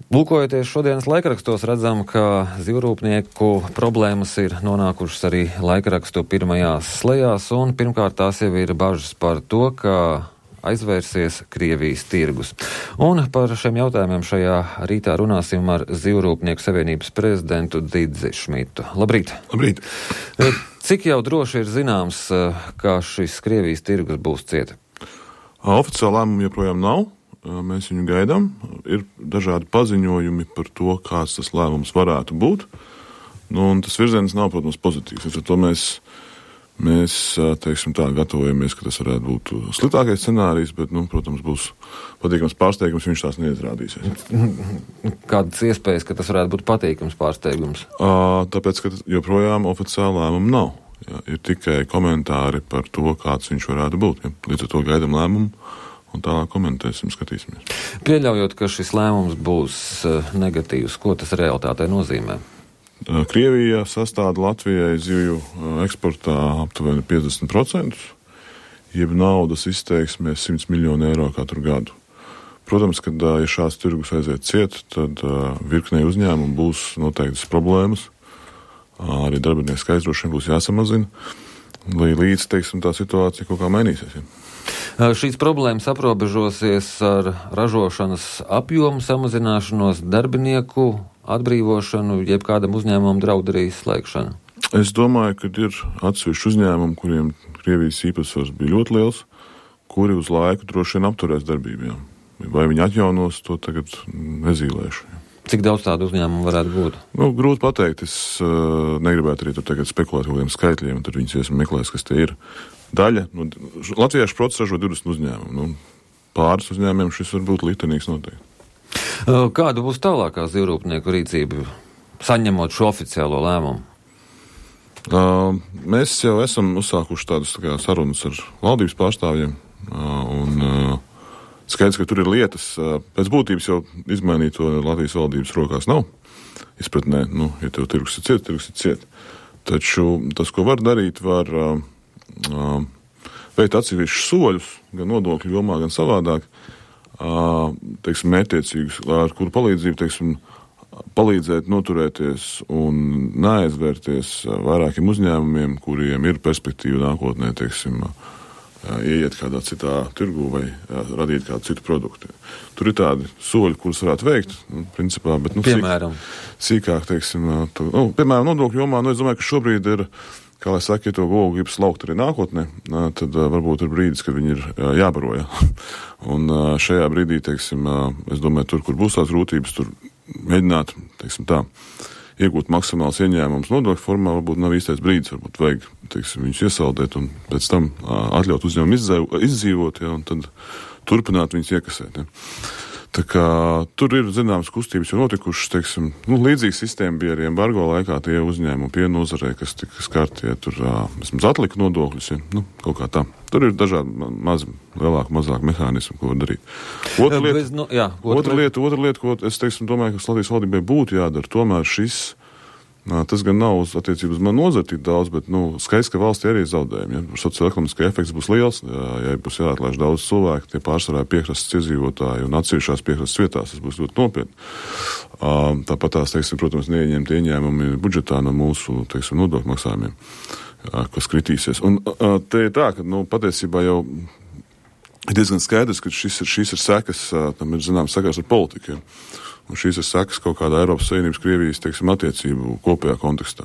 Lūkojoties šodienas laikrakstos, redzam, ka zivrūpnieku problēmas ir nonākušas arī laikrakstu pirmajās slejās, un pirmkārt tās jau ir bažas par to, ka aizvērsies Krievijas tirgus. Un par šiem jautājumiem šajā rītā runāsim ar Zivrūpnieku savienības prezidentu Dzidzi Šmitu. Labrīt! Labrīt! Cik jau droši ir zināms, ka šis Krievijas tirgus būs cieta? Oficiāli lēmumu joprojām nav. Mēs viņu gaidām. Ir dažādi paziņojumi par to, kāds tas lēmums varētu būt. Un tas virziens nav, protams, pozitīvs. Ar to mēs teiksim tā, gatavojamies, ka tas varētu būt sliktākais scenārijs, bet, protams, būs patīkams pārsteigums, viņš tās neizrādīsies. Kādas iespējas, ka tas varētu būt patīkams pārsteigums? Tāpēc, ka joprojām oficiāli lēmumu nav. Jā, ir tikai komentāri par to, kāds viņš varētu būt. Jā. Līdz ar to gaidām lēmumu. Un tālāk komentēsim, skatīsimies. Pieļaujot, ka šis lēmums būs negatīvs, ko tas realitātē nozīmē? Krievija sastāda Latvijai zivju eksportā aptuveni 50%, jeb naudas izteiksmē 100 miljonu eiro katru gadu. Protams, kad ja šāds tirgus aiziet ciet, tad virknei uzņēmumu būs noteiktas problēmas. Arī darbinieku skaits droši vien būs jāsamazina, lai līdz, teiksim, tā situācija kaut kā mainīsies. Ja. Šīs problēmas aprobežosies ar ražošanas apjomu samazināšanos, darbinieku atbrīvošanu, jeb kādam uzņēmumam draud arī slēgšanu? Es domāju, ka ir atsevišķi uzņēmumi, kuriem Krievijas īpatsvars bija ļoti liels, kuri uz laiku droši vien apturēs darbību. Jā. Vai viņi atjaunos, to tagad nezīlēšu. Jā. Cik daudz tādu uzņēmumu varētu būt? Grūti pateikt. Es negribētu arī tur tagad spekulēt kaut kādiem skaitļiem, un tad viņus esmu meklējis, kas tie ir. Daļa. Latviešu process ražo 20 uzņēmumu. Pāris uzņēmumiem šis var būt liktenīgs noteikti. Kāda būs tālākā zivrūpnieku rīcība, saņemot šo oficiālo lēmumu? Mēs jau esam uzsākuši tādas sarunas ar valdības pārstāvjiem. Skaidrs, ka tur ir lietas. Pēc būtības jau izmainīt to Latvijas valdības rokās nav. Izpratnē, ja tev tirgus ir ciet. Taču tas, ko var darīt, var veikt atsevišķus soļus, gan nodokļu jomā, gan savādāk, teiksim, mērķtiecīgus, ar kuru palīdzību, teiksim, palīdzēt noturēties un neaizvērties vairākiem uzņēmumiem, kuriem ir perspektīva nākotnē, teiksim, ieiet kādā citā tirgu vai radīt kādu citu produktu. Tur ir tādi soļi, kurus varētu veikt, principā, bet, piemēram, sīkāk, teiksim, piemēram, nodokļu jomā, es domāju, ka šobrīd ir, kā lai saka, ja to gogu grib slaukt arī nākotnē, tad varbūt ir brīdis, kad viņi ir jābaro. Ja? Un šajā brīdī, teiksim, es domāju, tur, kur būs tās grūtības, tur mēģināt, teiksim tā, iegūt maksimāls ieņēmums nodokļu formā, varbūt nav īstais brīdis, varbūt vajag, teiksim, viņus iesaldēt un pēc tam atļaut uzņēmumu izdzīvot, ja? Un tad turpināt viņus iekasēt. Ja? Tā kā tur ir zināmas kustības jau notikušas, teiksim, līdzīga sistēma bija arī embargo laikā tie uzņēmumi piena nozarē, kas tika skarti, ja tur vismaz atlika nodokļus, ja, kaut kā tā. Tur ir dažādi lielāku, mazāku mehānismu, ko var darīt. Otra lieta, ko es, teiksim, domāju, ka Latvijas valdībai būtu jādara, tomēr šis, tas gan nav uz attiecību uz manu nozari tik daudz, bet, skaidrs, ka valstī arī zaudējumi. Ja? Sociālekonomiskais efekts būs liels, ja būs jāatlaiž daudz cilvēku, tie pārsvarā piekrastes iedzīvotāji un atsevišķās piekrastes vietās, tas būs ļoti nopietni. Tāpat tās, teiksim, protams, neieņemti ieņēmumi budžetā no mūsu, teiksim, nodokļu maksājumiem, kas kritīsies. Un te ir tā, ka, patiesībā jau ir diezgan skaidrs, ka šis ir sekas, tam ir zināms sakars ar politiku. Ja? Un šīs ir sekas kaut kādā Eiropas Savienības Krievijas, teiksim, attiecību kopējā kontekstā.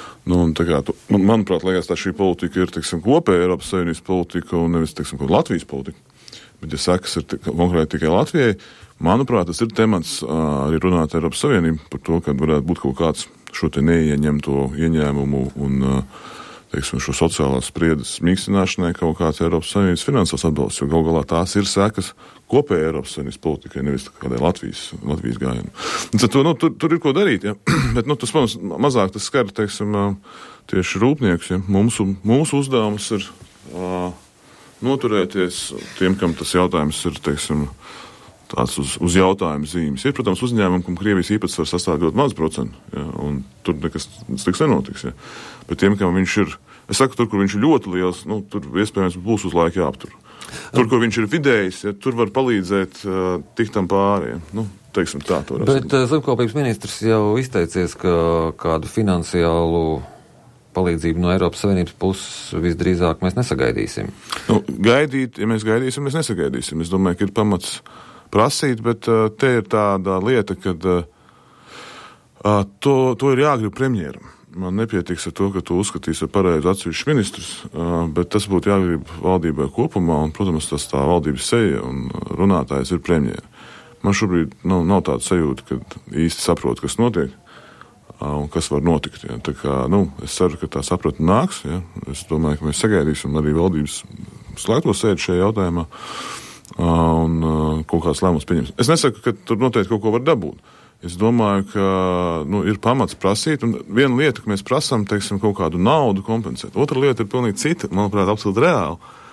Manuprāt, liekas, tā šī politika ir, teiksim, kopēja Eiropas Savienības politika un nevis, teiksim, Latvijas politika. Bet, ja sekas ir konkrēti tikai Latvijai, manuprāt, tas ir temats arī runāt Eiropas Savienību par to, ka varētu būt kaut kāds šo te neieņemto ieņēmumu un, teiksim, šo sociālās spriedzes mīkstināšanai kaut kāds Eiropas Savienības finansiāls atbalsts, jo gal galā tās ir sekas kopēja Eiropas Savienības politikai, nevis kādai Latvijas gājienai. Tur ir ko darīt, ja? Bet, tas, protams, mazāk tas skar, teiksim, tieši rūpniekus, ja? Mūsu uzdevums ir noturēties tiem, kam tas jautājums ir, teiksim, tāds uz jautājumu zīmes. Ir, protams, uzņēmumi, kam Krievijas īpatsvars sastāv ļoti maz procentu, ja? Un tur nekas sliks nenotiks, ja? Bet tiem, kam viņš ir Es saku, tur, kur viņš ir ļoti liels, tur iespējams būs uz laiku jāaptur. Tur, kur viņš ir vidējs, tur var palīdzēt tikt tam pāri. Teiksim tā, to Bet zemkopības ministrs jau izteicies, ka kādu finansiālu palīdzību no Eiropas Savienības puses visdrīzāk mēs nesagaidīsim. Ja mēs gaidīsim, mēs nesagaidīsim. Es domāju, ka ir pamats prasīt, bet te ir tāda lieta, kad to ir jāgrib premjeram. Man nepietiks ar to, ka tu uzskatīsi ar pareizu atsevišķu ministrus, bet tas būtu jāgrib valdībai kopumā, un, protams, tas tā valdības seja un runātājs ir premjera. Man šobrīd nav tāda sajūta, ka īsti saprotu, kas notiek un kas var notikt. Ja. Tā kā, es ceru, ka tā sapratne nāks. Ja. Es domāju, ka mēs sagaidīsim arī valdības slēgto sēdi šajā jautājumā un kaut kāds lēmums pieņems. Es nesaku, ka tur noteikti kaut ko var dabūt. Es domāju, ka ir pamats prasīt, un viena lieta, ka mēs prasām, teiksim, kaut kādu naudu kompensēt. Otra lieta ir pilnīgi cita, manuprāt, absolūti reāli.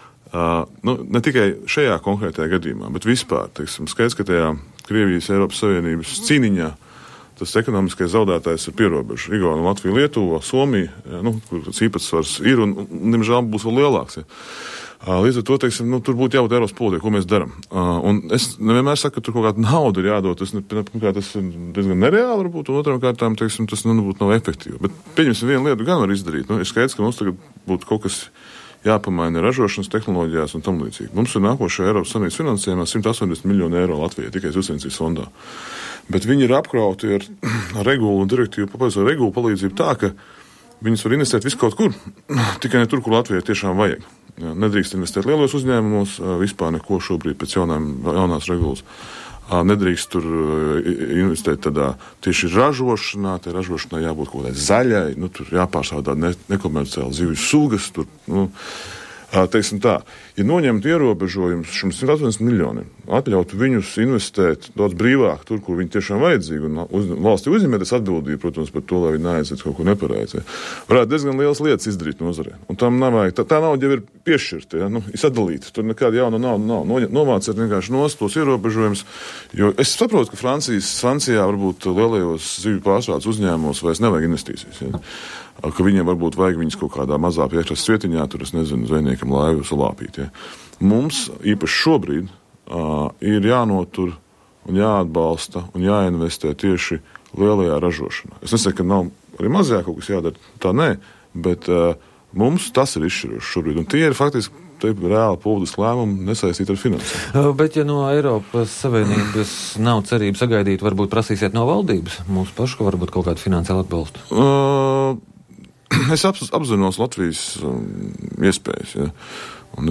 Ne tikai šajā konkrētajā gadījumā, bet vispār, teiksim, skaidrs, ka tajā Krievijas Eiropas Savienības cīniņā tas ekonomiskais zaudētājs ir pierobežu. Igauna, Latvija, Lietuva, Somija, kur tas īpatsvars ir un nemžēl būs vēl lielāks. Ja. Līdz ar to, teiksim, tur būtu jābūt Eiropas politikai, ko mēs darām. Un es nevienmēr saku, ka tur kaut kāda nauda ir jādod. Tas ir diezgan nereāli, varbūt, un otrām kārtām, teiksim, tas nav efektīvi. Bet pieņemsim vienu lietu gan var izdarīt. Ir skaidrs, ka mums tagad būtu kaut kas jāpamaina ražošanas tehnoloģijās un tam līdzīgi. Mums ir nākošajā Eiropas Savienības finansējumā 180 miljoni eiro Latvijai tikai uzsvencības fondā. Bet viņi ir apkrauti ar regulu un direktīvu, regulu palīdzību tā, ka viņas var investēt visu kaut kur, tikai ne tur, kur Latvijai tiešām vajag. Nedrīkst investēt lielos uzņēmumos, vispār neko šobrīd pēc jaunās regulas. Nedrīkst tur investēt tādā tieši ražošanā, tai ražošanai jābūt kaut kādai zaļai, tur jāpārstāv nekomerciāli zivju sugas, tur, teiksim tā, ja noņemtu ierobežojumus šim 180 miljoniem, atļautu viņus investēt daudz brīvāk tur, kur viņi tiešām vajadzīgi, un valstī uzņemēties atbildību, protams, par to, lai viņi neaiziet kaut ko nepareizi. Varētu diezgan lielas lietas izdarīt nozarē. Un tam nevajag, tā nauda jau ir piešķirta, ir sadalīta. Tur nekāda jauna nauda nav. Novāciet vienkārši nost tos ierobežojumus, jo es saprotu, ka Francijā varbūt lielajos zivju pārstrādes uzņēmumos vairs nevajag investīcijas. Ja. Ka viņiem varbūt vajag viņas kaut kādā mazā piekrastes vietiņā, tur, es nezinu, zvejniekam laivu salāpīt. Ja. Mums īpaši šobrīd ir jānotur un jāatbalsta un jāinvestē tieši lielajā ražošanā. Es nesaku, ka nav arī mazajā kaut kas jādara, tā nē, bet mums tas ir izšķiroši šobrīd. Un tie ir faktiski reāli publiski lēmumi nesaistīti ar finansēm. Bet ja no Eiropas Savienības nav cerība sagaidīt, varbūt prasīsiet no valdības mūsu pašu, ka varbūt kaut kādu finansiālu atbalstu? Es apzinos Latvijas iespējas. Ja. Un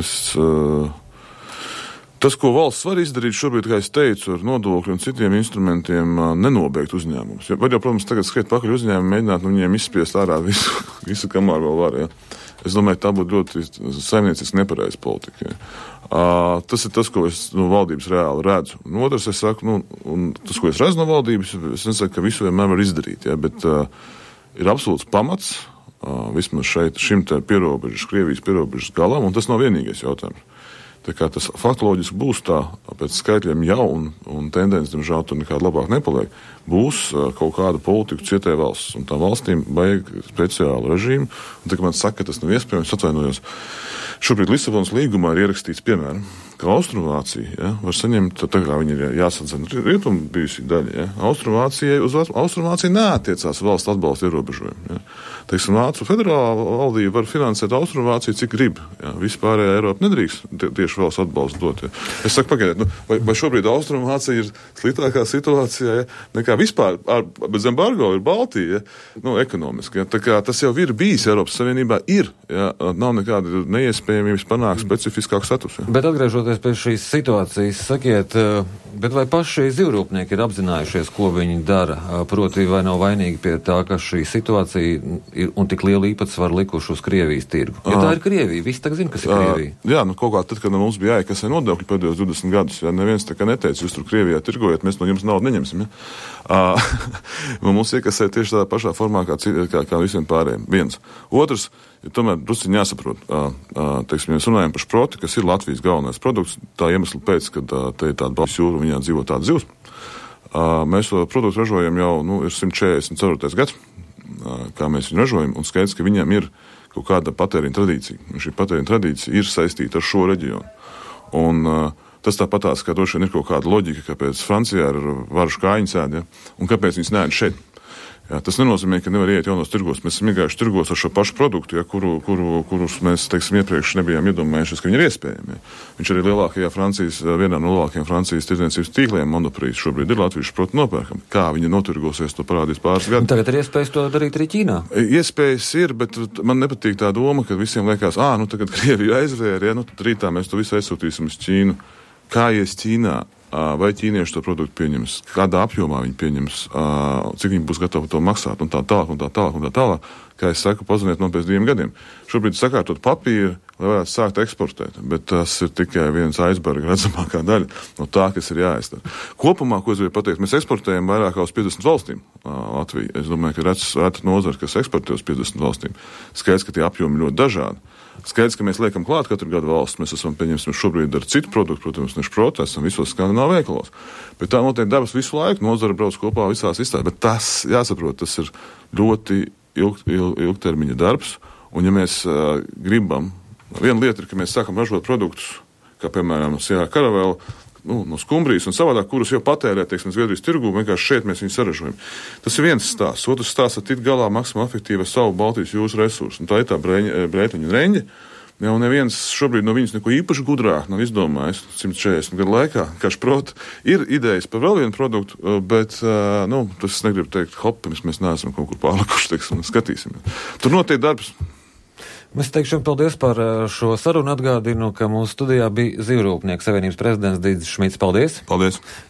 tas, ko valsts var izdarīt šobrīd, kā es teicu, ar nodokļu un citiem instrumentiem, nenobeigt uzņēmumus. Ja, var jau, protams, tagad skriet pakaļ uzņēmumu, mēģināt viņiem izspiest ārā visu, kamēr vēl var. Ja. Es domāju, tā būtu ļoti saimnieciski nepareiza politika. Ja. Tas ir tas, ko es no valdības reāli redzu. Un otrs, es saku, un tas, ko es redzu no valdības, es nesaku, ka visu vienmēr var izdarīt, ja, bet ir absolūts pamats, vismaz šim te Krievijas pierobežas galam, un tas nav vienīgais jautājums. Tā kā tas faktoloģiski būs tā, pēc skaitļiem jau, un tendenci, diemžēl, tur nekāda labāk nepaliek, būs kaut kāda politika cietē valsts, un tām valstīm vajag speciālu režīmu, un tā kā man saka, ka tas nav iespējams, atvainojos. Šobrīd Lisabonas līgumā ir ierakstīts, piemēram, ka Austrumvācija var saņemt, tā kā viņi ir jāsadzena rietumu bijusī daļa, ja, uz Austrumvāciju neatiecās valsts atbalsta ierobežojumi. Ja. Teiksim, Vācu federālā valdība var finansēt Austrumvāciju, cik grib. Ja. Vispārējā Eiropa nedrīkst tieši valsts atbalstu dot. Ja. Es saku, pagaidiet, vai šobrīd Austrumvācija ir sliktākā situācijā, ja, nekā vispār, bez embargo ir Baltija, ja, ekonomiski. Ja. Tā kā tas jau ir bijis Eiropas Savienībā, ja, nav nekāda neiespējamības panākt specifiskāku statusu. Ja. Bet atgriežoties pie šīs situācijas, sakiet, bet vai paši zivrūpnieki ir apzinājušies, ko viņi dara? Proti, vai nav vainīgi pie tā, ka šī situācija ir un tik lielu īpatsvaru likuši uz Krievijas tirgu? Ja tā ir Krievija, visi tagad zina, kas ir Krievija. Jā, kaut kā tad, kad mums bija jāiekasē nodokļi pēdējos 20 gadus, ja neviens tā kā neteica, jūs tur Krievijā tirgojat, mēs no jums naudu neņemsim. Ja? Mums iekasē tieši tādā pašā formā kā visiem pārējiem. Viens. Otrs, ja tomēr drusciņi jāsaprot, teiksim, mēs runājam par šproti, kas ir Latvijas galvenais produkts, tā iemesla pēc, kad te ir tāda Baltijas jūra, viņā dzīvo tāda zivs. Mēs to produktu ražojam jau, ir 144. gads. kā mēs viņu ražojam, un skaidrs, ka viņam ir kaut kāda patēriņa tradīcija. Un šī patēriņa tradīcija ir saistīta ar šo reģionu. Un tas tāpatās, ka droši vien ir kaut kāda loģika, kāpēc Francijā ir varušu kājiņas ēd, ja? Un kāpēc viņas neēd šeit. Jā, tas nenozīmē, ka nevar iet jaunos tirgos. Mēs esam iegājuši tirgos ar šo pašu produktu, ja, kurus mēs, teiksim, iepriekš nebijām iedomājušies, ka viņi ir iespējami. Ja. Viņš arī vienā no lielākajiem Francijas tirdzniecības tīkliem monoprīs šobrīd ir latviešu proti nopērkam. Kā viņi notirgosies, to parādīs pāris gadu. Tagad ir iespējas to darīt arī Ķīnā. Iespējas ir, bet man nepatīk tā doma, ka visiem liekas, tagad Krievija aizvēra, ja, tad rītā mēs to visu aizsūtīsim uz Ķīnu. Kā ies Ķīnā? Vai ķīnieši to produktu pieņems, kādā apjomā viņi pieņems, cik viņi būs gatavi to maksāt, un tā tālāk. Kā es saku, paziniet man pēc 2 gadiem. Šobrīd sakārtot papīru, lai varētu sākt eksportēt, bet tas ir tikai viens aizberga redzamākā daļa no tā, kas ir jāizdara. Kopumā, ko es gribu pateikt, mēs eksportējam vairāk kā uz 50 valstīm Latviju. Es domāju, ka reta nozara, kas eksportē uz 50 valstīm. Skaidrs, ka tie apjomi ļoti dažādi. Skaidrs, ka mēs liekam klāt katru gadu valsts. Mēs esam, pieņemsim, šobrīd ar citu produktu, protams, než proti, esam visos skandināvu veikalos. Bet tā notiek dabas visu laiku, nozara brauc kopā visās izstādēs. Bet tas, jāsaprot, tas ir ļoti ilgtermiņa darbs. Un ja mēs gribam, viena lieta ir, ka mēs sākam ražot produktus, kā piemēram Sierra Caravelle, no skumbrijas un savādāk, kurus jau patērē, teiksim, Zviedrijas tirgū, vienkārši šeit mēs viņus saražojam. Tas ir viens stāsts. Otrs stāsts ir tikt galā maksimāli efektīvi ar savu Baltijas jūras resursu. Un tā ir tā brētliņa un reņģe. Jau neviens šobrīd no viņas neko īpaši gudrāk nav izdomājis 140 gadu laikā. Kašprot ir idejas par vēl vienu produktu, bet, tas es negribu teikt, mēs neesam kaut kur pārlikuši, teiksim, skatīsim. Tur notiek darbs. Mēs teikšu paldies par šo sarunu. Atgādinu, ka mūsu studijā bija Zivjrūpnieku savienības prezidents Dīdzis Šmits. Paldies! Paldies!